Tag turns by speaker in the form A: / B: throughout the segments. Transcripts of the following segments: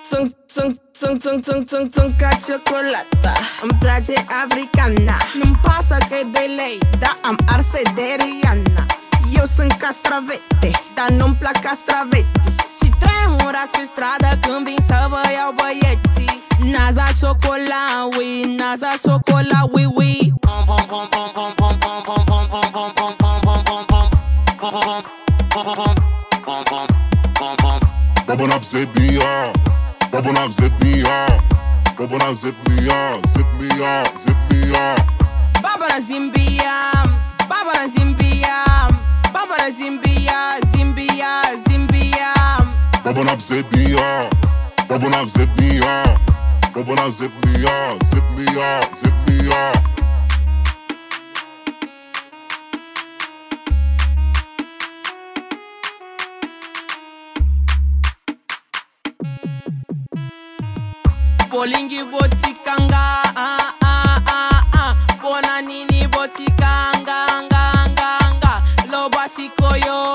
A: Sunt ca ciocolata, îmi place africana. Nu-mi pasă că e 2 lei, dar am arfe de Rihanna. Eu sunt castravete, dar nu-mi plac castraveții. Și tremurați pe stradă când vin să vă iau băieții. Naza șocola, oui, naza șocola, oui, oui.
B: Bubble up, zip me up. Bubble up, zip me up. Bubble up, zip me up. Zip me up, zip me up.
A: Babara Zimbia, Babara Zimbia, Babara Zimbia, Zimbia, Zimbia.
B: Bubble up, zip me up. Bubble up, zip me up. Bubble up, zip me up. Zip me up, zip me up.
A: Bolingi botikanga, bona nini botikanga, loba sikoyo,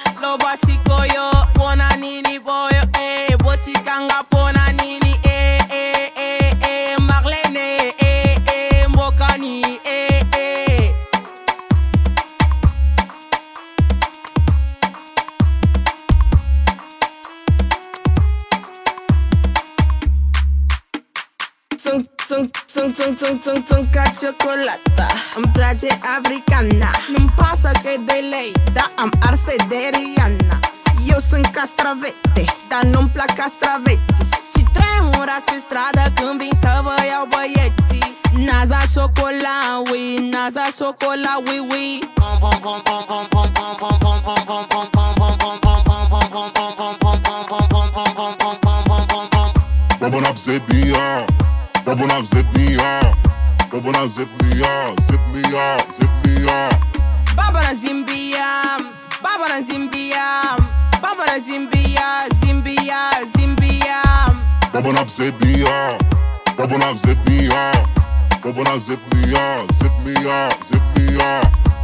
A: bona nini boyo, botikanga, bona nini, Marlene, Mbokani, Sunt ca ciocolata, îmi place africana. Nu-mi pasă că e 2 lei, dar am arfe de Rihanna. Eu sunt castravete, dar nu-mi plac castraveții. Și tremurați pe stradă când vin să vă iau băieții. Naza șocola, oui, naza șocola, oui, oui.
B: Bubble up, zip me up. Bubble up, zip me up. Bubble up, zip me up. Zip me up, zip me up.
A: Babara Zimbia, Babara Zimbia, Babara Zimbia, Zimbia, Zimbia.
B: Bubble up, zip me up. Bubble up, zip me up. Bubble up, zip me up. Zip me up, zip me up.